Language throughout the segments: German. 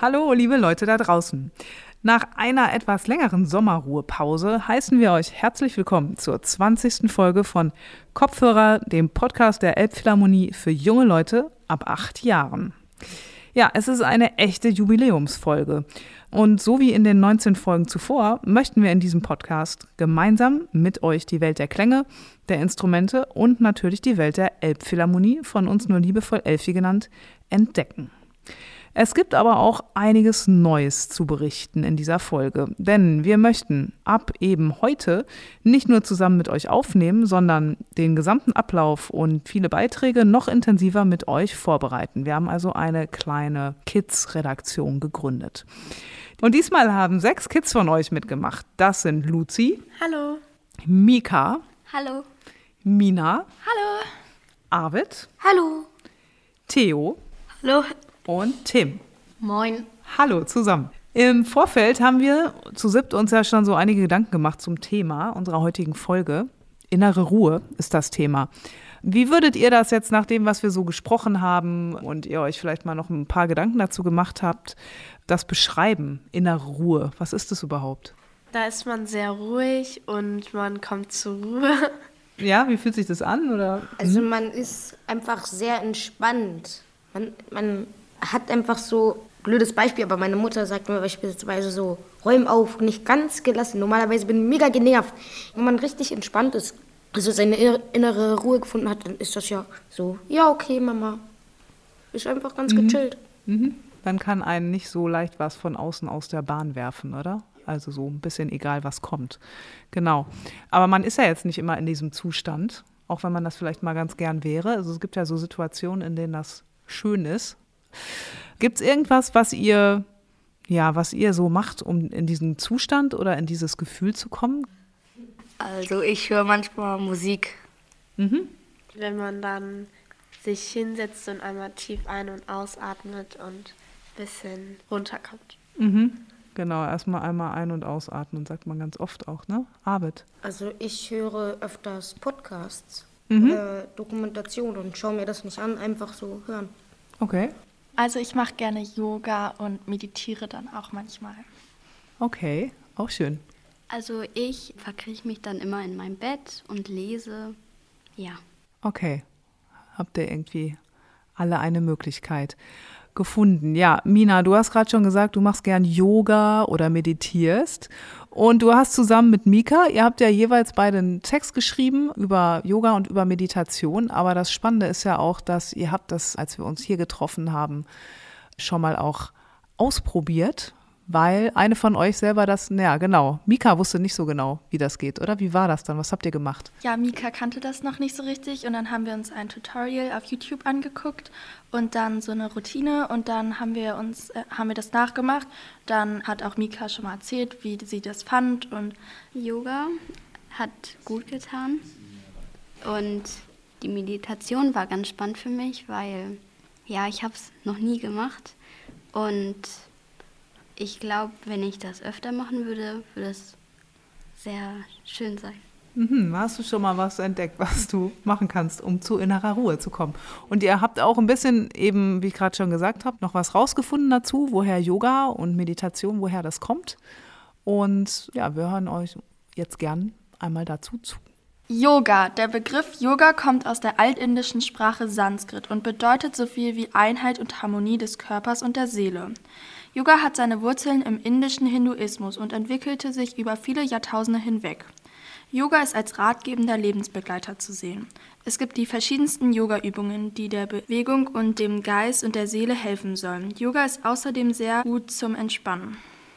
Hallo, liebe Leute da draußen. Nach einer etwas längeren Sommerruhepause heißen wir euch herzlich willkommen zur 20. Folge von Kopfhörer, dem Podcast der Elbphilharmonie für junge Leute ab 8 Jahren. Ja, es ist eine echte Jubiläumsfolge. Und so wie in den 19 Folgen zuvor, möchten wir in diesem Podcast gemeinsam mit euch die Welt der Klänge, der Instrumente und natürlich die Welt der Elbphilharmonie, von uns nur liebevoll Elfi genannt, entdecken. Es gibt aber auch einiges Neues zu berichten in dieser Folge, denn wir möchten ab eben heute nicht nur zusammen mit euch aufnehmen, sondern den gesamten Ablauf und viele Beiträge noch intensiver mit euch vorbereiten. Wir haben also eine kleine Kids-Redaktion gegründet. Und diesmal haben 6 Kids von euch mitgemacht. Das sind Luzi. Hallo. Mika. Hallo. Mina. Hallo. Arvid. Hallo. Theo. Hallo. Und Tim. Moin. Hallo zusammen. Im Vorfeld haben wir zu 7 uns ja schon so einige Gedanken gemacht zum Thema unserer heutigen Folge. Innere Ruhe ist das Thema. Wie würdet ihr das jetzt nach dem, was wir so gesprochen haben und ihr euch vielleicht mal noch ein paar Gedanken dazu gemacht habt, das beschreiben? Innere Ruhe, was ist das überhaupt? Da ist man sehr ruhig und man kommt zur Ruhe. Ja, wie fühlt sich das an? Oder? Also man ist einfach sehr entspannt. Man hat einfach so, blödes Beispiel, aber meine Mutter sagt mir beispielsweise so, räum auf, nicht ganz gelassen. Normalerweise bin ich mega genervt. Wenn man richtig entspannt ist, also seine innere Ruhe gefunden hat, dann ist das ja so, ja okay Mama, ist einfach ganz gechillt. Mhm. Dann kann einen nicht so leicht was von außen aus der Bahn werfen, oder? Also so ein bisschen egal, was kommt. Genau. Aber man ist ja jetzt nicht immer in diesem Zustand, auch wenn man das vielleicht mal ganz gern wäre. Also es gibt ja so Situationen, in denen das schön ist. Gibt es irgendwas, was ihr so macht, um in diesen Zustand oder in dieses Gefühl zu kommen? Also ich höre manchmal Musik. Mhm. Wenn man dann sich hinsetzt und einmal tief ein- und ausatmet und ein bisschen runterkommt. Mhm. Genau, erstmal einmal ein- und ausatmen, sagt man ganz oft auch, ne? Arvid. Also ich höre öfters Podcasts, Dokumentation und schaue mir das nicht an, einfach so hören. Okay. Also ich mache gerne Yoga und meditiere dann auch manchmal. Okay, auch schön. Also ich verkrieche mich dann immer in mein Bett und lese. Ja. Okay, habt ihr irgendwie alle eine Möglichkeit gefunden. Ja, Mina, du hast gerade schon gesagt, du machst gern Yoga oder meditierst. Und du hast zusammen mit Mika, ihr habt ja jeweils beide einen Text geschrieben über Yoga und über Meditation. Aber das Spannende ist ja auch, dass ihr habt das, als wir uns hier getroffen haben, schon mal auch ausprobiert. Weil eine von euch selber Mika wusste nicht so genau, wie das geht, oder? Wie war das dann? Was habt ihr gemacht? Ja, Mika kannte das noch nicht so richtig und dann haben wir uns ein Tutorial auf YouTube angeguckt und dann so eine Routine und dann haben wir das nachgemacht. Dann hat auch Mika schon mal erzählt, wie sie das fand und Yoga hat gut getan und die Meditation war ganz spannend für mich, weil ja, ich habe es noch nie gemacht und ich glaube, wenn ich das öfter machen würde, würde es sehr schön sein. Hast du schon mal was entdeckt, was du machen kannst, um zu innerer Ruhe zu kommen? Und ihr habt auch ein bisschen eben, wie ich gerade schon gesagt habe, noch was rausgefunden dazu, woher Yoga und Meditation, woher das kommt. Und ja, wir hören euch jetzt gern einmal dazu zu. Yoga. Der Begriff Yoga kommt aus der altindischen Sprache Sanskrit und bedeutet so viel wie Einheit und Harmonie des Körpers und der Seele. Yoga hat seine Wurzeln im indischen Hinduismus und entwickelte sich über viele Jahrtausende hinweg. Yoga ist als ratgebender Lebensbegleiter zu sehen. Es gibt die verschiedensten Yoga-Übungen, die der Bewegung und dem Geist und der Seele helfen sollen. Yoga ist außerdem sehr gut zum Entspannen.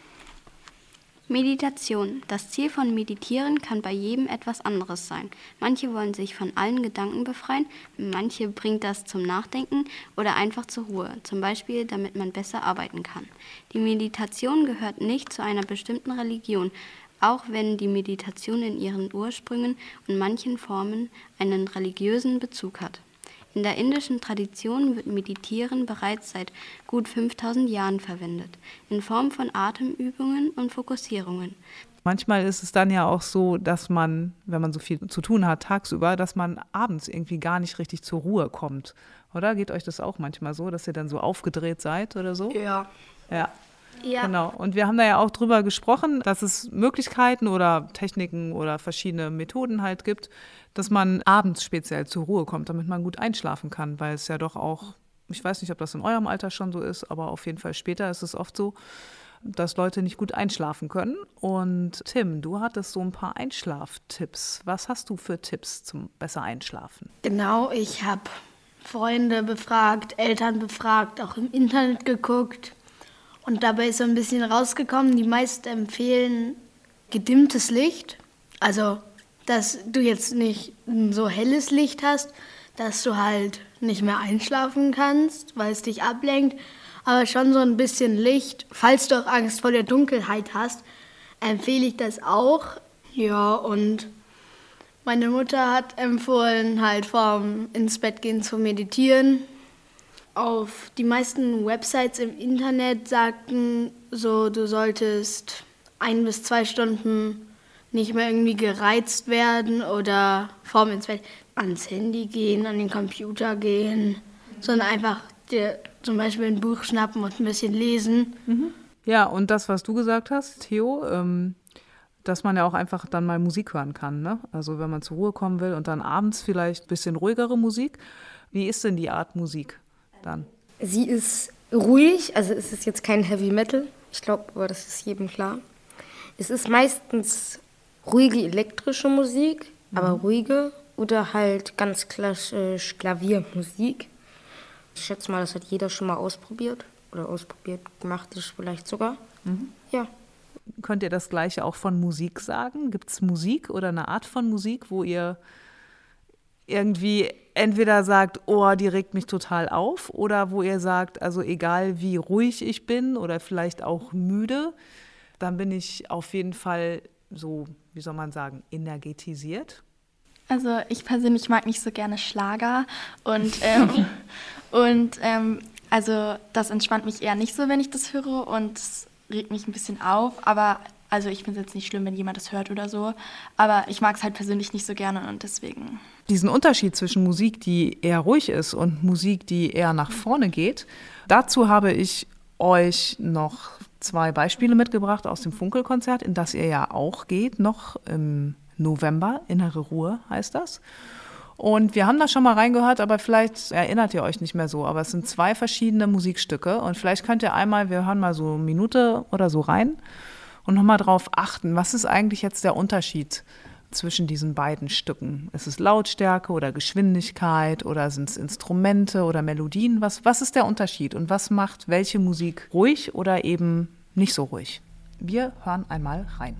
Meditation. Das Ziel von Meditieren kann bei jedem etwas anderes sein. Manche wollen sich von allen Gedanken befreien, manche bringt das zum Nachdenken oder einfach zur Ruhe, zum Beispiel, damit man besser arbeiten kann. Die Meditation gehört nicht zu einer bestimmten Religion, auch wenn die Meditation in ihren Ursprüngen und manchen Formen einen religiösen Bezug hat. In der indischen Tradition wird Meditieren bereits seit gut 5000 Jahren verwendet, in Form von Atemübungen und Fokussierungen. Manchmal ist es dann ja auch so, dass man, wenn man so viel zu tun hat tagsüber, dass man abends irgendwie gar nicht richtig zur Ruhe kommt. Oder geht euch das auch manchmal so, dass ihr dann so aufgedreht seid oder so? Ja, Ja. Ja. Genau. Und wir haben da ja auch drüber gesprochen, dass es Möglichkeiten oder Techniken oder verschiedene Methoden halt gibt, dass man abends speziell zur Ruhe kommt, damit man gut einschlafen kann, weil es ja doch auch, ich weiß nicht, ob das in eurem Alter schon so ist, aber auf jeden Fall später ist es oft so, dass Leute nicht gut einschlafen können. Und Tim, du hattest so ein paar Einschlaftipps. Was hast du für Tipps zum besser Einschlafen? Genau, ich habe Freunde befragt, Eltern befragt, auch im Internet geguckt. Und dabei ist so ein bisschen rausgekommen, die meisten empfehlen gedimmtes Licht. Also, dass du jetzt nicht ein so helles Licht hast, dass du halt nicht mehr einschlafen kannst, weil es dich ablenkt. Aber schon so ein bisschen Licht. Falls du auch Angst vor der Dunkelheit hast, empfehle ich das auch. Ja, und meine Mutter hat empfohlen, halt vorm ins Bett gehen zu meditieren. Auf die meisten Websites im Internet sagten so, du solltest 1 bis 2 Stunden nicht mehr irgendwie gereizt werden oder vorm ins Bett ans Handy gehen, an den Computer gehen, sondern einfach dir zum Beispiel ein Buch schnappen und ein bisschen lesen. Ja, und das, was du gesagt hast, Theo, dass man ja auch einfach dann mal Musik hören kann, ne? Also wenn man zur Ruhe kommen will und dann abends vielleicht ein bisschen ruhigere Musik. Wie ist denn die Art Musik dann? Sie ist ruhig, also es ist jetzt kein Heavy Metal. Ich glaube, aber das ist jedem klar. Es ist meistens ruhige elektrische Musik, aber ruhige oder halt ganz klassisch Klaviermusik. Ich schätze mal, das hat jeder schon mal ausprobiert oder ausprobiert gemacht, ist vielleicht sogar. Ja. Könnt ihr das Gleiche auch von Musik sagen? Gibt es Musik oder eine Art von Musik, wo ihr irgendwie entweder sagt, oh, die regt mich total auf, oder wo ihr sagt, also egal wie ruhig ich bin oder vielleicht auch müde, dann bin ich auf jeden Fall so, wie soll man sagen, energetisiert? Also ich persönlich mag nicht so gerne Schlager und also das entspannt mich eher nicht so, wenn ich das höre, und es regt mich ein bisschen auf, aber also ich finde es jetzt nicht schlimm, wenn jemand das hört oder so, aber ich mag es halt persönlich nicht so gerne und deswegen. Diesen Unterschied zwischen Musik, die eher ruhig ist, und Musik, die eher nach vorne geht, dazu habe ich euch noch 2 Beispiele mitgebracht aus dem Funkelkonzert, in das ihr ja auch geht, noch im November. Innere Ruhe heißt das. Und wir haben da schon mal reingehört, aber vielleicht erinnert ihr euch nicht mehr so. Aber es sind 2 verschiedene Musikstücke und vielleicht könnt ihr einmal, wir hören mal so eine Minute oder so rein und nochmal drauf achten, was ist eigentlich jetzt der Unterschied zwischen diesen beiden Stücken? Ist es Lautstärke oder Geschwindigkeit oder sind es Instrumente oder Melodien? Was ist der Unterschied und was macht welche Musik ruhig oder eben nicht so ruhig? Wir hören einmal rein.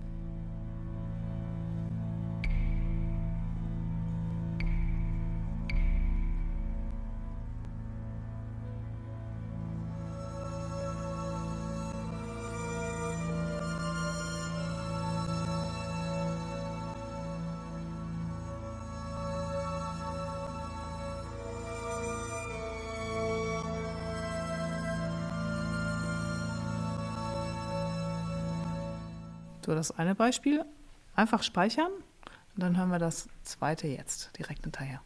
So, das eine Beispiel. Einfach speichern und dann hören wir das zweite jetzt direkt hinterher.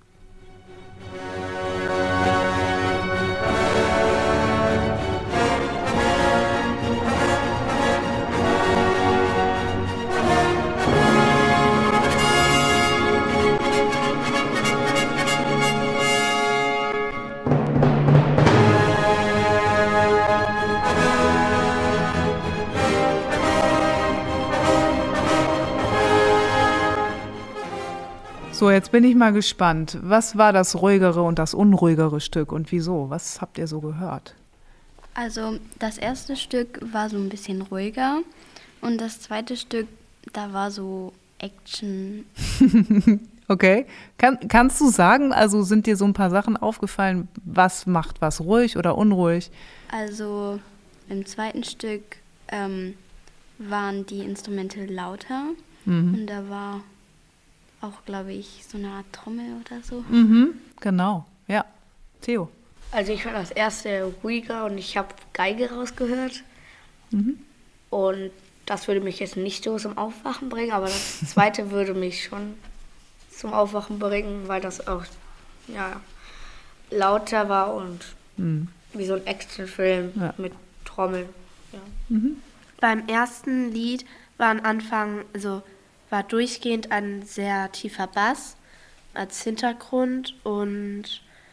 So, jetzt bin ich mal gespannt. Was war das ruhigere und das unruhigere Stück und wieso? Was habt ihr so gehört? Also das erste Stück war so ein bisschen ruhiger und das zweite Stück, da war so Action. Okay. Kannst du sagen, also sind dir so ein paar Sachen aufgefallen, was macht was ruhig oder unruhig? Also im zweiten Stück waren die Instrumente lauter und da war auch, glaube ich, so eine Art Trommel oder so. Genau, ja. Theo? Also ich fand das erste ruhiger und ich habe Geige rausgehört. Und das würde mich jetzt nicht so zum Aufwachen bringen, aber das zweite würde mich schon zum Aufwachen bringen, weil das auch lauter war und wie so ein Actionfilm mit Trommel. Ja. Beim ersten Lied war am Anfang, war durchgehend ein sehr tiefer Bass als Hintergrund und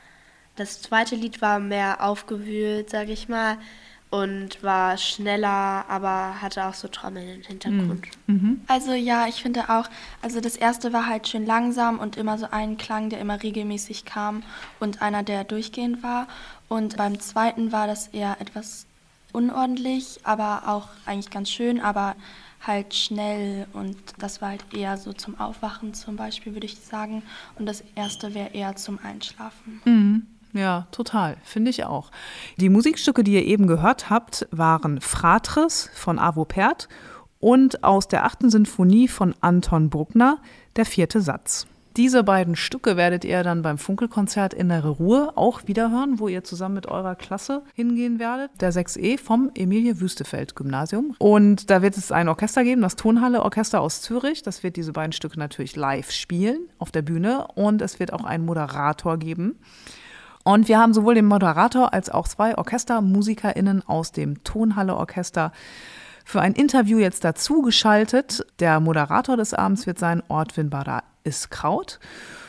das zweite Lied war mehr aufgewühlt, sag ich mal, und war schneller, aber hatte auch so Trommeln im Hintergrund. Also ja, ich finde auch, also das erste war halt schön langsam und immer so ein Klang, der immer regelmäßig kam und einer, der durchgehend war. Und beim zweiten war das eher etwas unordentlich, aber auch eigentlich ganz schön, aber halt schnell und das war halt eher so zum Aufwachen zum Beispiel, würde ich sagen. Und das erste wäre eher zum Einschlafen. Ja, total, finde ich auch. Die Musikstücke, die ihr eben gehört habt, waren Fratres von Arvo Pärt und aus der 8. Sinfonie von Anton Bruckner, der 4. Satz. Diese beiden Stücke werdet ihr dann beim Funkelkonzert Innere Ruhe auch wieder hören, wo ihr zusammen mit eurer Klasse hingehen werdet, der 6E vom Emilie-Wüstefeld-Gymnasium. Und da wird es ein Orchester geben, das Tonhalle-Orchester aus Zürich. Das wird diese beiden Stücke natürlich live spielen auf der Bühne und es wird auch einen Moderator geben. Und wir haben sowohl den Moderator als auch 2 OrchestermusikerInnen aus dem Tonhalle-Orchester für ein Interview jetzt dazu geschaltet. Der Moderator des Abends wird sein Ortwin Bada-Iskraut.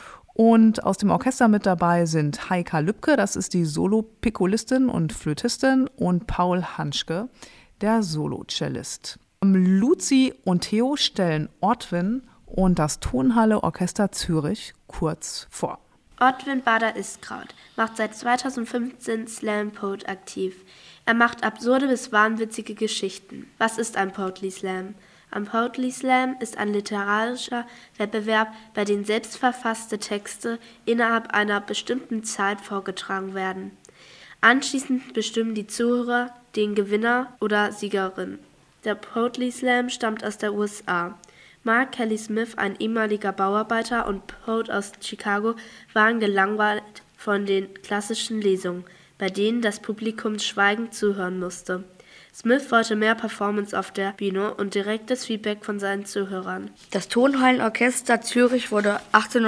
Und aus dem Orchester mit dabei sind Heika Lübke, das ist die Solo-Piccolistin und Flötistin, und Paul Hanschke, der Solo-Cellist. Luzi und Theo stellen Ortwin und das Tonhalle-Orchester Zürich kurz vor. Ortwin Bada-Iskraut macht seit 2015 Slam Poet aktiv. Er macht absurde bis wahnwitzige Geschichten. Was ist ein Poetry Slam? Ein Poetry Slam ist ein literarischer Wettbewerb, bei dem selbstverfasste Texte innerhalb einer bestimmten Zeit vorgetragen werden. Anschließend bestimmen die Zuhörer den Gewinner oder Siegerin. Der Poetry Slam stammt aus der USA. Mark Kelly Smith, ein ehemaliger Bauarbeiter und Poet aus Chicago, waren gelangweilt von den klassischen Lesungen, bei denen das Publikum schweigend zuhören musste. Smith wollte mehr Performance auf der Bühne und direktes Feedback von seinen Zuhörern. Das Tonhallenorchester Zürich wurde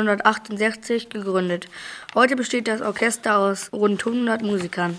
1868 gegründet. Heute besteht das Orchester aus rund 100 Musikern.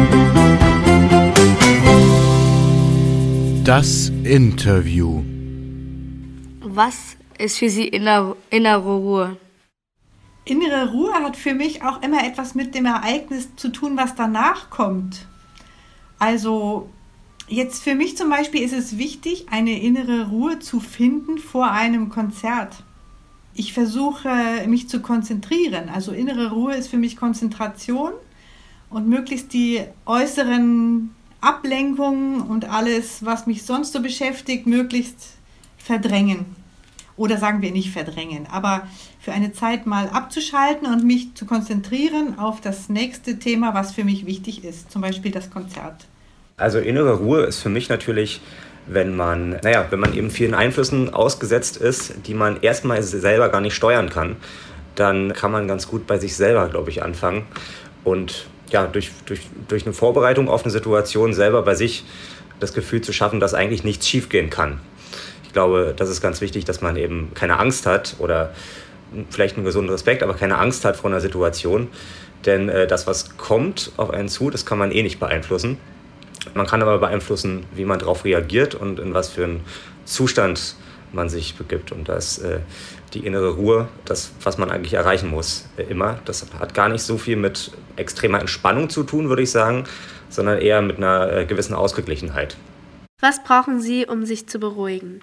Das Interview. Was ist für Sie innere Ruhe? Innere Ruhe hat für mich auch immer etwas mit dem Ereignis zu tun, was danach kommt. Also jetzt für mich zum Beispiel ist es wichtig, eine innere Ruhe zu finden vor einem Konzert. Ich versuche, mich zu konzentrieren. Also innere Ruhe ist für mich Konzentration und möglichst die äußeren Ablenkungen und alles, was mich sonst so beschäftigt, möglichst verdrängen. Oder sagen wir nicht verdrängen, aber für eine Zeit mal abzuschalten und mich zu konzentrieren auf das nächste Thema, was für mich wichtig ist, zum Beispiel das Konzert. Also innere Ruhe ist für mich natürlich, wenn man eben vielen Einflüssen ausgesetzt ist, die man erstmal selber gar nicht steuern kann, dann kann man ganz gut bei sich selber, glaube ich, anfangen und ja, durch eine Vorbereitung auf eine Situation selber bei sich das Gefühl zu schaffen, dass eigentlich nichts schiefgehen kann. Ich glaube, das ist ganz wichtig, dass man eben keine Angst hat oder vielleicht einen gesunden Respekt, aber keine Angst hat vor einer Situation. Denn das, was kommt auf einen zu, das kann man eh nicht beeinflussen. Man kann aber beeinflussen, wie man darauf reagiert und in was für einen Zustand man sich begibt. Und da ist die innere Ruhe das, was man eigentlich erreichen muss, immer. Das hat gar nicht so viel mit extremer Entspannung zu tun, würde ich sagen, sondern eher mit einer gewissen Ausgeglichenheit. Was brauchen Sie, um sich zu beruhigen?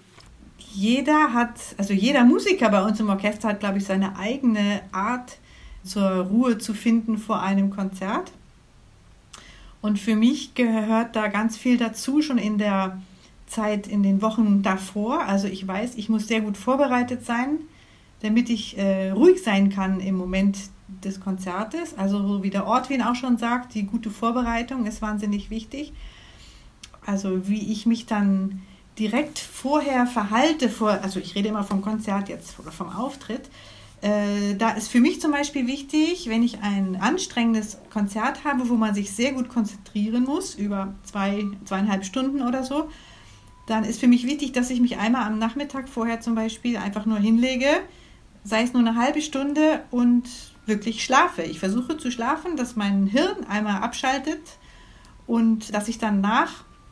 Jeder Musiker bei uns im Orchester hat, glaube ich, seine eigene Art, zur Ruhe zu finden vor einem Konzert. Und für mich gehört da ganz viel dazu, schon in der Zeit, in den Wochen davor. Also ich weiß, ich muss sehr gut vorbereitet sein, damit ich ruhig sein kann im Moment des Konzertes. Also wie der Ortwin auch schon sagt, die gute Vorbereitung ist wahnsinnig wichtig. Also wie ich mich dann direkt vorher verhalte, also ich rede immer vom Konzert jetzt oder vom Auftritt, da ist für mich zum Beispiel wichtig, wenn ich ein anstrengendes Konzert habe, wo man sich sehr gut konzentrieren muss, über 2,5 Stunden oder so, dann ist für mich wichtig, dass ich mich einmal am Nachmittag vorher zum Beispiel einfach nur hinlege, sei es nur eine halbe Stunde und wirklich schlafe. Ich versuche zu schlafen, dass mein Hirn einmal abschaltet und dass ich danach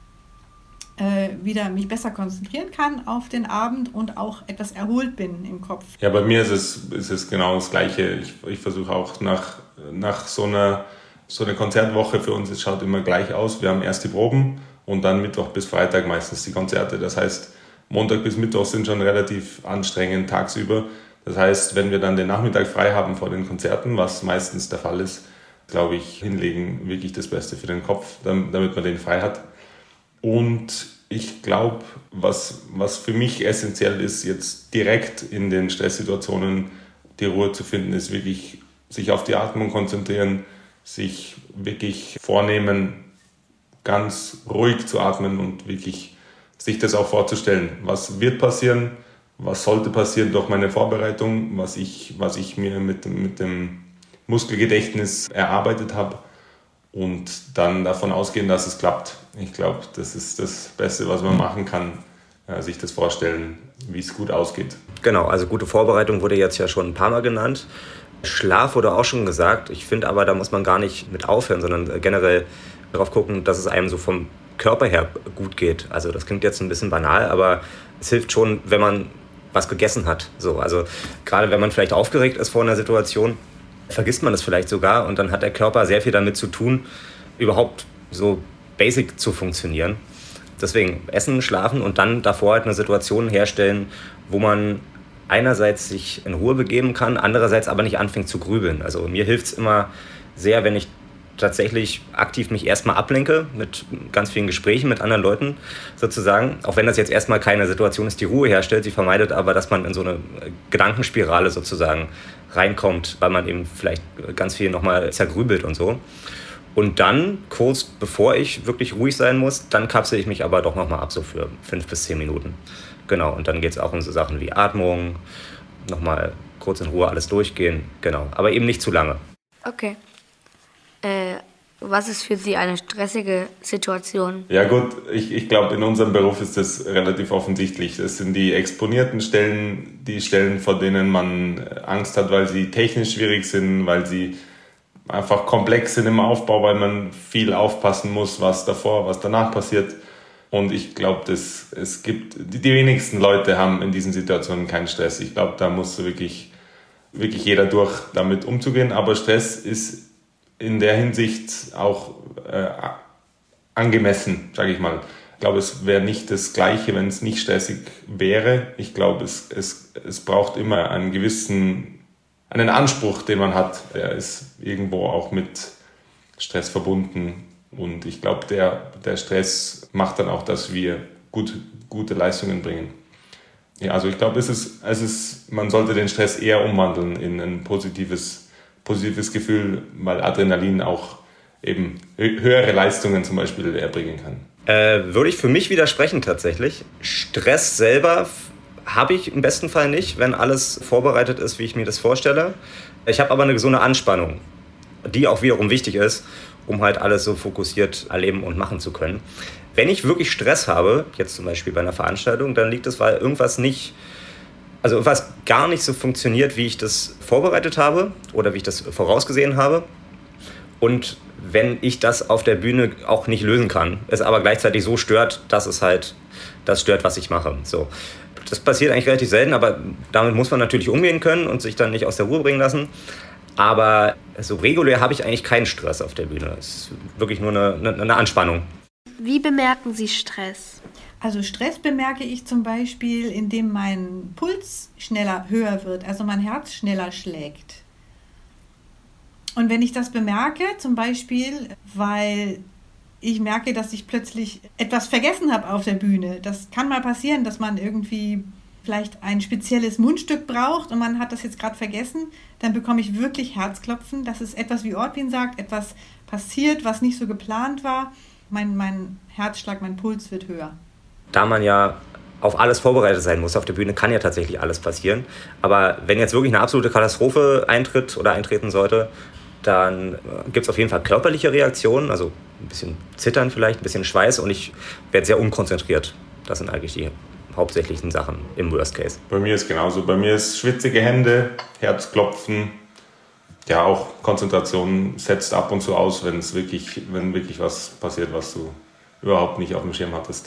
wieder mich besser konzentrieren kann auf den Abend und auch etwas erholt bin im Kopf. Ja, bei mir ist es genau das Gleiche. Ich versuche auch nach so einer Konzertwoche, für uns, es schaut immer gleich aus. Wir haben erst die Proben und dann Mittwoch bis Freitag meistens die Konzerte. Das heißt, Montag bis Mittwoch sind schon relativ anstrengend tagsüber. Das heißt, wenn wir dann den Nachmittag frei haben vor den Konzerten, was meistens der Fall ist, glaube ich, hinlegen wirklich das Beste für den Kopf, damit man den frei hat. Und ich glaube, was für mich essentiell ist, jetzt direkt in den Stresssituationen die Ruhe zu finden, ist wirklich sich auf die Atmung konzentrieren, sich wirklich vornehmen, ganz ruhig zu atmen und wirklich sich das auch vorzustellen. Was wird passieren? Was sollte passieren durch meine Vorbereitung? Was ich mir mit dem Muskelgedächtnis erarbeitet habe? Und dann davon ausgehen, dass es klappt. Ich glaube, das ist das Beste, was man machen kann, sich das vorstellen, wie es gut ausgeht. Genau, also gute Vorbereitung wurde jetzt ja schon ein paar Mal genannt. Schlaf wurde auch schon gesagt. Ich finde aber, da muss man gar nicht mit aufhören, sondern generell darauf gucken, dass es einem so vom Körper her gut geht. Also das klingt jetzt ein bisschen banal, aber es hilft schon, wenn man was gegessen hat. So, also gerade wenn man vielleicht aufgeregt ist vor einer Situation, vergisst man das vielleicht sogar und dann hat der Körper sehr viel damit zu tun, überhaupt so basic zu funktionieren. Deswegen essen, schlafen und dann davor halt eine Situation herstellen, wo man einerseits sich in Ruhe begeben kann, andererseits aber nicht anfängt zu grübeln. Also mir hilft es immer sehr, wenn ich tatsächlich aktiv mich erstmal ablenke mit ganz vielen Gesprächen mit anderen Leuten sozusagen, auch wenn das jetzt erstmal keine Situation ist, die Ruhe herstellt, sie vermeidet aber, dass man in so eine Gedankenspirale sozusagen reinkommt, weil man eben vielleicht ganz viel nochmal zergrübelt und so. Und dann, kurz bevor ich wirklich ruhig sein muss, dann kapsel ich mich aber doch nochmal ab, so für 5 bis 10 Minuten. Genau, und dann geht es auch um so Sachen wie Atmung, nochmal kurz in Ruhe alles durchgehen, genau, aber eben nicht zu lange. Okay. Was ist für Sie eine stressige Situation? Ja gut, ich glaube, in unserem Beruf ist das relativ offensichtlich. Das sind die exponierten Stellen, die Stellen, vor denen man Angst hat, weil sie technisch schwierig sind, weil sie einfach komplex sind im Aufbau, weil man viel aufpassen muss, was davor, was danach passiert. Und ich glaube, die wenigsten Leute haben in diesen Situationen keinen Stress. Ich glaube, da muss wirklich jeder durch, damit umzugehen. Aber Stress ist in der Hinsicht auch angemessen, sage ich mal. Ich glaube, es wäre nicht das Gleiche, wenn es nicht stressig wäre. Ich glaube, es braucht immer einen Anspruch, den man hat. Der ist irgendwo auch mit Stress verbunden. Und ich glaube, der Stress macht dann auch, dass wir gute Leistungen bringen. Ja, also ich glaube, man sollte den Stress eher umwandeln in ein positives Gefühl, weil Adrenalin auch eben höhere Leistungen zum Beispiel erbringen kann. Würde ich für mich widersprechen tatsächlich. Stress selber habe ich im besten Fall nicht, wenn alles vorbereitet ist, wie ich mir das vorstelle. Ich habe aber eine gesunde Anspannung, die auch wiederum wichtig ist, um halt alles so fokussiert erleben und machen zu können. Wenn ich wirklich Stress habe, jetzt zum Beispiel bei einer Veranstaltung, dann liegt es, weil irgendwas gar nicht so funktioniert, wie ich das vorbereitet habe oder wie ich das vorausgesehen habe. Und wenn ich das auf der Bühne auch nicht lösen kann, es aber gleichzeitig so stört, dass es halt das stört, was ich mache. So. Das passiert eigentlich relativ selten, aber damit muss man natürlich umgehen können und sich dann nicht aus der Ruhe bringen lassen. Aber so regulär habe ich eigentlich keinen Stress auf der Bühne. Es ist wirklich nur eine Anspannung. Wie bemerken Sie Stress? Also Stress bemerke ich zum Beispiel, indem mein Puls höher wird, also mein Herz schneller schlägt. Und wenn ich das bemerke, zum Beispiel, weil ich merke, dass ich plötzlich etwas vergessen habe auf der Bühne. Das kann mal passieren, dass man irgendwie vielleicht ein spezielles Mundstück braucht und man hat das jetzt gerade vergessen, dann bekomme ich wirklich Herzklopfen. Das ist etwas, wie Ortwin sagt, etwas passiert, was nicht so geplant war. Mein Herzschlag, mein Puls wird höher. Da man ja auf alles vorbereitet sein muss auf der Bühne, kann ja tatsächlich alles passieren. Aber wenn jetzt wirklich eine absolute Katastrophe eintritt oder eintreten sollte, dann gibt es auf jeden Fall körperliche Reaktionen, also ein bisschen Zittern vielleicht, ein bisschen Schweiß und ich werde sehr unkonzentriert. Das sind eigentlich die hauptsächlichen Sachen im Worst Case. Bei mir ist genauso. Bei mir ist schwitzige Hände, Herzklopfen, ja auch Konzentration setzt ab und zu aus, wenn wirklich was passiert, was du überhaupt nicht auf dem Schirm hattest.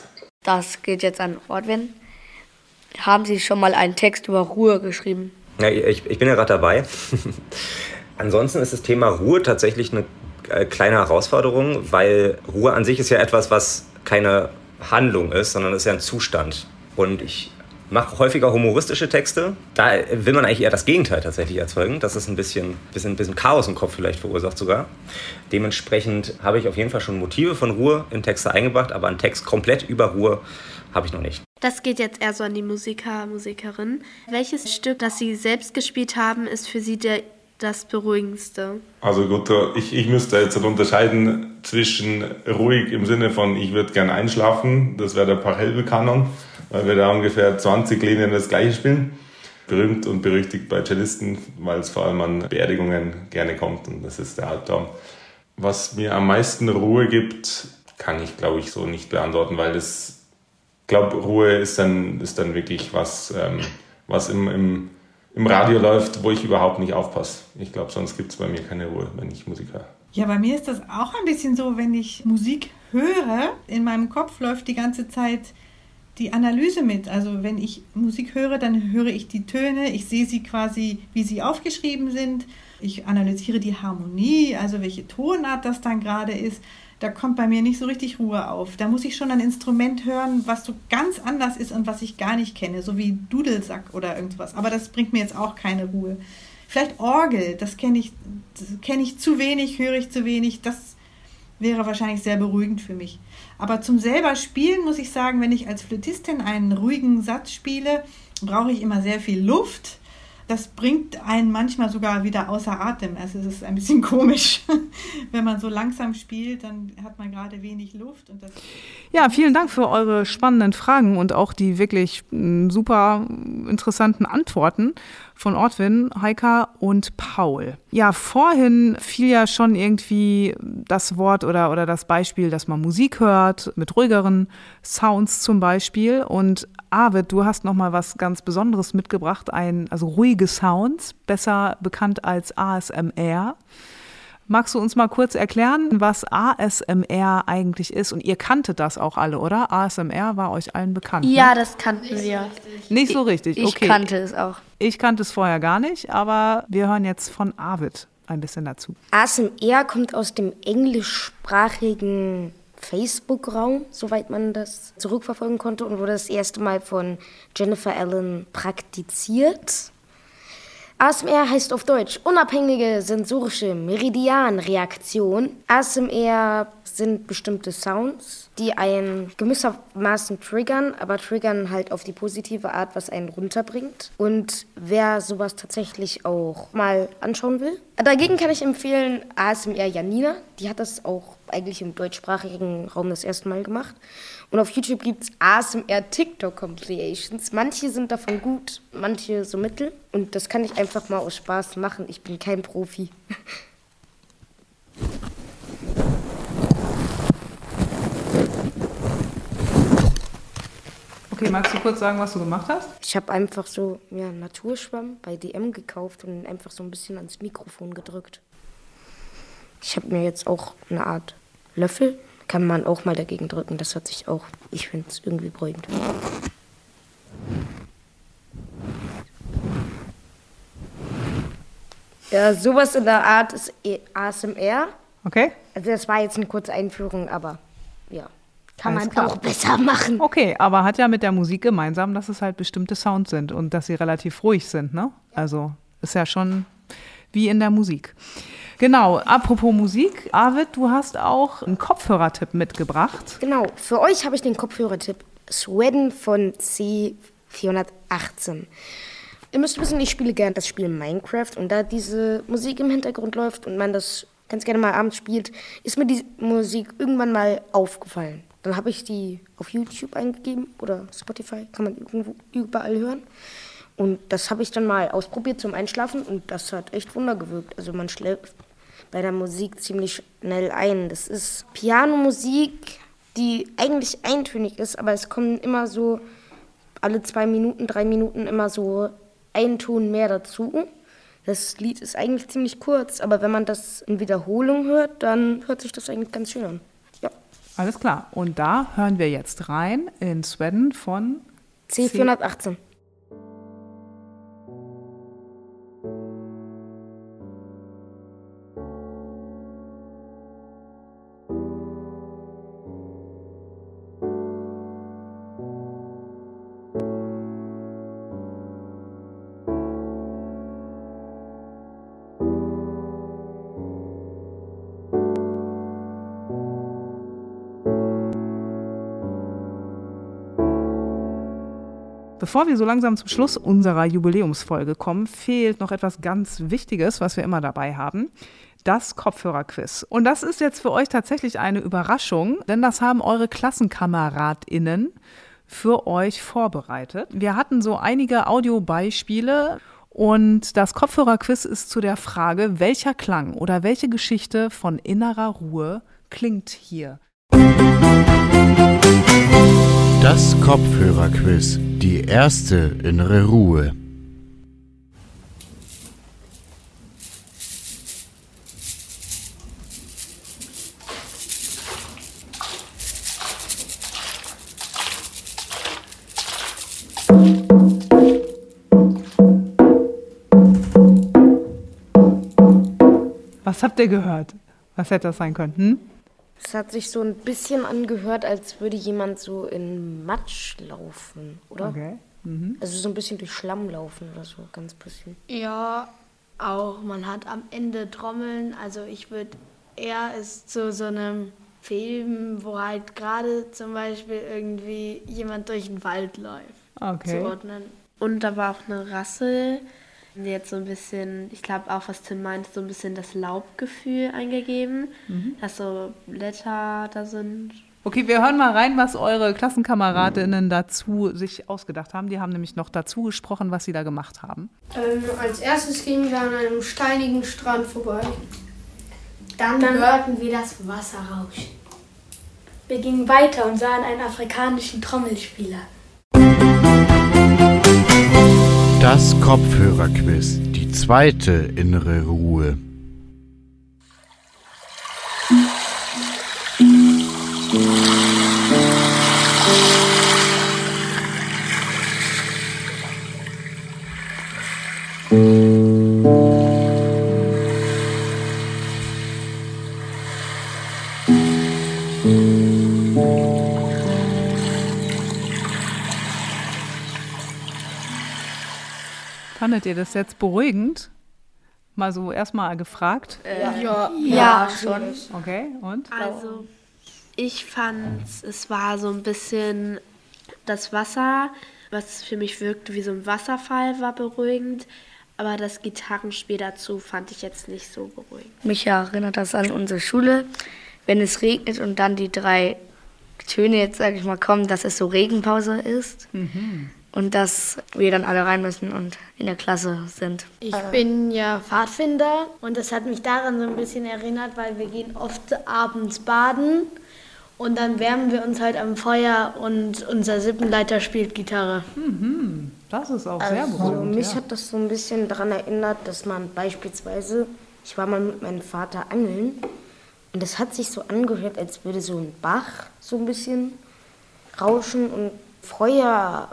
Das geht jetzt an Ortwin. Haben Sie schon mal einen Text über Ruhe geschrieben? Ja, ich bin ja gerade dabei. Ansonsten ist das Thema Ruhe tatsächlich eine kleine Herausforderung, weil Ruhe an sich ist ja etwas, was keine Handlung ist, sondern ist ja ein Zustand. Und ich mache häufiger humoristische Texte. Da will man eigentlich eher das Gegenteil tatsächlich erzeugen, dass es ein bisschen Chaos im Kopf vielleicht verursacht sogar. Dementsprechend habe ich auf jeden Fall schon Motive von Ruhe in Texte eingebracht, aber einen Text komplett über Ruhe habe ich noch nicht. Das geht jetzt eher so an die Musikerin. Welches Stück, das Sie selbst gespielt haben, ist für Sie das beruhigendste? Also gut, ich müsste jetzt unterscheiden zwischen ruhig im Sinne von ich würde gern einschlafen, das wäre der Pachelbel-Kanon, weil wir da ungefähr 20 Linien das Gleiche spielen. Berühmt und berüchtigt bei Cellisten, weil es vor allem an Beerdigungen gerne kommt und das ist der Albtraum. Was mir am meisten Ruhe gibt, kann ich glaube ich so nicht beantworten, weil ich glaube Ruhe ist dann wirklich was im Radio läuft, wo ich überhaupt nicht aufpasse. Ich glaube, sonst gibt es bei mir keine Ruhe, wenn ich Musik höre. Ja, bei mir ist das auch ein bisschen so, wenn ich Musik höre, in meinem Kopf läuft die ganze Zeit die Analyse mit. Also wenn ich Musik höre, dann höre ich die Töne, ich sehe sie quasi, wie sie aufgeschrieben sind. Ich analysiere die Harmonie, also welche Tonart das dann gerade ist. Da kommt bei mir nicht so richtig Ruhe auf. Da muss ich schon ein Instrument hören, was so ganz anders ist und was ich gar nicht kenne, so wie Dudelsack oder irgendwas. Aber das bringt mir jetzt auch keine Ruhe. Vielleicht Orgel, das kenne ich zu wenig, höre ich zu wenig. Das wäre wahrscheinlich sehr beruhigend für mich. Aber zum selber Spielen muss ich sagen, wenn ich als Flötistin einen ruhigen Satz spiele, brauche ich immer sehr viel Luft. Das bringt einen manchmal sogar wieder außer Atem. Also es ist ein bisschen komisch. Wenn man so langsam spielt, dann hat man gerade wenig Luft. Und das ja, vielen Dank für eure spannenden Fragen und auch die wirklich super interessanten Antworten von Ortwin, Heika und Paul. Ja, vorhin fiel ja schon irgendwie das Wort oder das Beispiel, dass man Musik hört, mit ruhigeren Sounds zum Beispiel. Und Arvid, du hast noch mal was ganz Besonderes mitgebracht, also ruhige Sounds, besser bekannt als ASMR. Magst du uns mal kurz erklären, was ASMR eigentlich ist? Und ihr kanntet das auch alle, oder? ASMR war euch allen bekannt. Ja, ne? Das kannten wir. Nicht so richtig, okay. Ich kannte es auch. Ich kannte es vorher gar nicht, aber wir hören jetzt von Arvid ein bisschen dazu. ASMR kommt aus dem englischsprachigen Facebook-Raum, soweit man das zurückverfolgen konnte, und wurde das erste Mal von Jennifer Allen praktiziert. ASMR heißt auf Deutsch unabhängige sensorische Meridianreaktion. ASMR sind bestimmte Sounds, die einen gewissermaßen triggern, aber triggern halt auf die positive Art, was einen runterbringt. Und wer sowas tatsächlich auch mal anschauen will, dagegen kann ich empfehlen ASMR Janina. Die hat das auch eigentlich im deutschsprachigen Raum das erste Mal gemacht. Und auf YouTube gibt es ASMR TikTok-Compilations. Manche sind davon gut, manche so mittel. Und das kann ich einfach mal aus Spaß machen. Ich bin kein Profi. Okay, magst du kurz sagen, was du gemacht hast? Ich habe einfach so einen Naturschwamm bei DM gekauft und einfach so ein bisschen ans Mikrofon gedrückt. Ich habe mir jetzt auch eine Art Löffel, kann man auch mal dagegen drücken. Das hört sich auch, ich finde es irgendwie beruhigend. Ja, sowas in der Art ist ASMR. Okay. Also das war jetzt eine kurze Einführung, aber ja, kann man auch besser machen. Okay, aber hat ja mit der Musik gemeinsam, dass es halt bestimmte Sounds sind und dass sie relativ ruhig sind, ne? Also ist ja schon wie in der Musik. Genau, apropos Musik, Arvid, du hast auch einen Kopfhörertipp mitgebracht. Genau, für euch habe ich den Kopfhörertipp Sweden von C418. Ihr müsst wissen, ich spiele gerne das Spiel Minecraft und da diese Musik im Hintergrund läuft und man das ganz gerne mal abends spielt, ist mir die Musik irgendwann mal aufgefallen. Dann habe ich die auf YouTube eingegeben oder Spotify, kann man irgendwo überall hören. Und das habe ich dann mal ausprobiert zum Einschlafen und das hat echt Wunder gewirkt. Also man schläft bei der Musik ziemlich schnell ein. Das ist Pianomusik, die eigentlich eintönig ist, aber es kommen immer so alle 2 Minuten, 3 Minuten immer so ein Ton mehr dazu. Das Lied ist eigentlich ziemlich kurz, aber wenn man das in Wiederholung hört, dann hört sich das eigentlich ganz schön an. Ja. Alles klar. Und da hören wir jetzt rein in Sweden von C418. Bevor wir so langsam zum Schluss unserer Jubiläumsfolge kommen, fehlt noch etwas ganz Wichtiges, was wir immer dabei haben. Das Kopfhörerquiz. Und das ist jetzt für euch tatsächlich eine Überraschung, denn das haben eure KlassenkameradInnen für euch vorbereitet. Wir hatten so einige Audiobeispiele und das Kopfhörerquiz ist zu der Frage, welcher Klang oder welche Geschichte von innerer Ruhe klingt hier? Das Kopfhörerquiz. Die erste innere Ruhe. Was habt ihr gehört? Was hätte das sein können? Hm? Es hat sich so ein bisschen angehört, als würde jemand so in Matsch laufen, oder? Okay. Mhm. Also so ein bisschen durch Schlamm laufen oder so, ganz bisschen. Ja, auch. Man hat am Ende Trommeln. Also ich würde eher es zu so einem Film, wo halt gerade zum Beispiel irgendwie jemand durch den Wald läuft, zuordnen. Und da war auch eine Rassel, die jetzt so ein bisschen, ich glaube auch, was Tim meint, so ein bisschen das Laubgefühl eingegeben, dass so Blätter da sind. Okay, wir hören mal rein, was eure KlassenkameradInnen dazu sich ausgedacht haben. Die haben nämlich noch dazu gesprochen, was sie da gemacht haben. Als erstes gingen wir an einem steinigen Strand vorbei. Dann hörten wir das Wasser rauschen. Wir gingen weiter und sahen einen afrikanischen Trommelspieler. Das Kopfhörerquiz. Die zweite innere Ruhe. Fandet ihr das jetzt beruhigend? Mal so erstmal gefragt. Ja, schon. Okay, und? Also, ich fand, es war so ein bisschen das Wasser, was für mich wirkte wie so ein Wasserfall, war beruhigend. Aber das Gitarrenspiel dazu fand ich jetzt nicht so beruhigend. Mich erinnert das an unsere Schule, wenn es regnet und dann die 3 Töne jetzt, sag ich mal, kommen, dass es so Regenpause ist. Und dass wir dann alle rein müssen und in der Klasse sind. Ich bin ja Pfadfinder und das hat mich daran so ein bisschen erinnert, weil wir gehen oft abends baden und dann wärmen wir uns halt am Feuer und unser Sippenleiter spielt Gitarre. Das ist auch sehr beruhigend. Mich hat das so ein bisschen daran erinnert, dass man beispielsweise, ich war mal mit meinem Vater angeln und das hat sich so angehört, als würde so ein Bach so ein bisschen rauschen und Feuer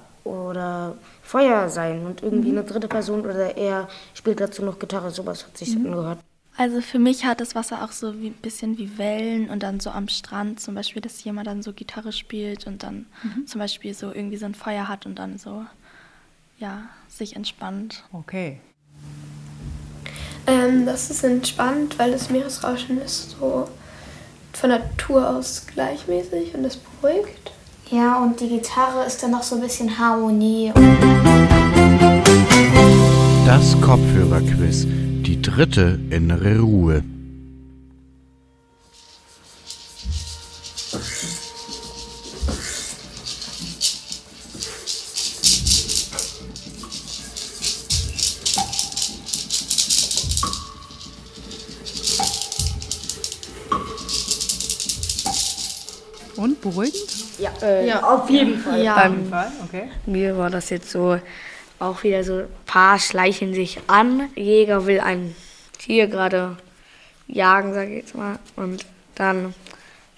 sein und irgendwie eine dritte Person oder er spielt dazu noch Gitarre, sowas hat sich angehört. Also für mich hat das Wasser auch so ein bisschen wie Wellen und dann so am Strand zum Beispiel, dass jemand dann so Gitarre spielt und dann zum Beispiel so irgendwie so ein Feuer hat und dann so, ja, sich entspannt. Okay. Das ist entspannt, weil das Meeresrauschen ist so von Natur aus gleichmäßig und das beruhigt. Ja, und die Gitarre ist dann noch so ein bisschen Harmonie. Das Kopfhörerquiz. Die dritte innere Ruhe. Und beruhigend? Ja, auf jeden Fall. Ja. Auf jeden Fall, okay. Mir war das jetzt so, auch wieder so, ein paar schleichen sich an. Jäger will ein Tier gerade jagen, sag ich jetzt mal. Und dann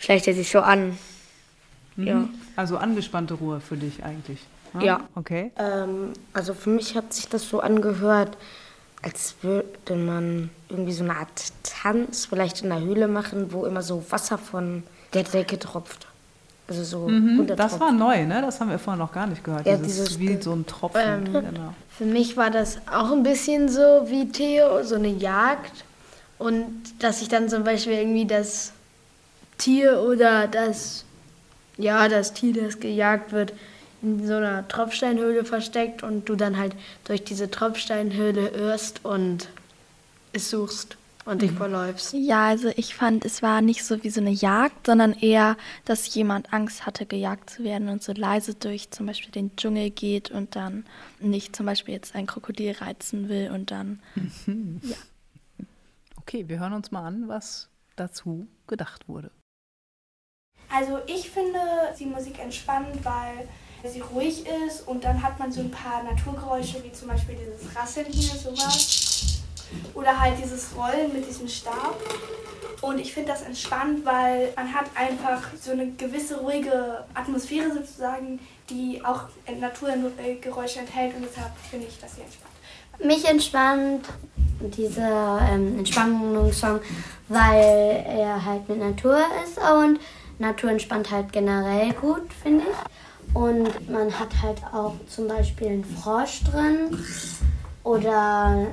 schleicht er sich so an. Ja. Also angespannte Ruhe für dich eigentlich. Ja. Okay. Also für mich hat sich das so angehört, als würde man irgendwie so eine Art Tanz vielleicht in der Höhle machen, wo immer so Wasser von der Decke tropft. Also so Das war neu, ne? Das haben wir vorher noch gar nicht gehört. Ja, dieses wie so ein Tropfen. Genau. Für mich war das auch ein bisschen so wie Theo, so eine Jagd. Und dass sich dann zum Beispiel irgendwie das Tier oder das Tier, das gejagt wird, in so einer Tropfsteinhöhle versteckt und du dann halt durch diese Tropfsteinhöhle irrst und es suchst und dich verläufst. Ja, also ich fand, es war nicht so wie so eine Jagd, sondern eher, dass jemand Angst hatte, gejagt zu werden und so leise durch zum Beispiel den Dschungel geht und dann nicht zum Beispiel jetzt ein Krokodil reizen will und dann, ja. Okay, wir hören uns mal an, was dazu gedacht wurde. Also ich finde die Musik entspannend, weil sie ruhig ist und dann hat man so ein paar Naturgeräusche, wie zum Beispiel dieses Rasseln hier, sowas. Oder halt dieses Rollen mit diesem Stab. Und ich finde das entspannt, weil man hat einfach so eine gewisse ruhige Atmosphäre sozusagen, die auch Naturgeräusche enthält und deshalb finde ich das hier entspannt. Mich entspannt dieser Entspannungssong, weil er halt mit Natur ist und Natur entspannt halt generell gut, finde ich. Und man hat halt auch zum Beispiel einen Frosch drin oder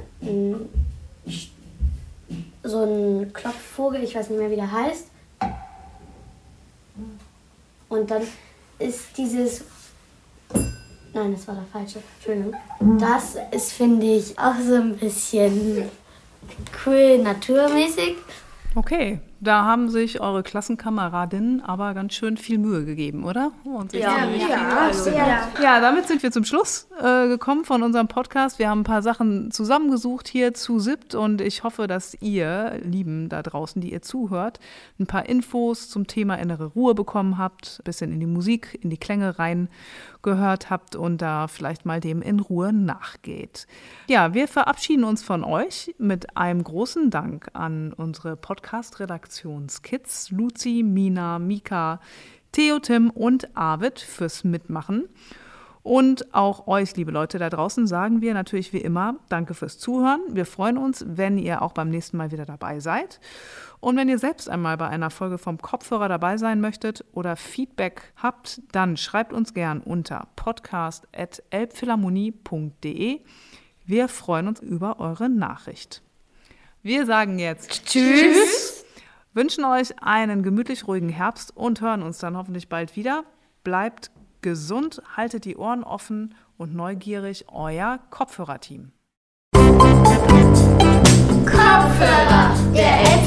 so einen Klopfvogel, ich weiß nicht mehr, wie der heißt. Und dann ist dieses... Nein, das war der falsche. Entschuldigung. Das ist, finde ich, auch so ein bisschen cool, naturmäßig. Okay, da haben sich eure Klassenkameradinnen aber ganz schön viel Mühe gegeben, oder? Und sich ja, damit sind wir zum Schluss gekommen von unserem Podcast. Wir haben ein paar Sachen zusammengesucht hier zu SIBT und ich hoffe, dass ihr, Lieben da draußen, die ihr zuhört, ein paar Infos zum Thema innere Ruhe bekommen habt, ein bisschen in die Musik, in die Klänge reingehört habt und da vielleicht mal dem in Ruhe nachgeht. Ja, wir verabschieden uns von euch mit einem großen Dank an unsere Podcast-Redaktionskids Luzi, Mina, Mika, Theo, Tim und Arvid fürs Mitmachen. Und auch euch, liebe Leute da draußen, sagen wir natürlich wie immer Danke fürs Zuhören. Wir freuen uns, wenn ihr auch beim nächsten Mal wieder dabei seid. Und wenn ihr selbst einmal bei einer Folge vom Kopfhörer dabei sein möchtet oder Feedback habt, dann schreibt uns gern unter podcast@elbphilharmonie.de. Wir freuen uns über eure Nachricht. Wir sagen jetzt Tschüss, wünschen euch einen gemütlich ruhigen Herbst und hören uns dann hoffentlich bald wieder. Bleibt gesund, haltet die Ohren offen und neugierig, euer Kopfhörerteam. Kopfhörer, der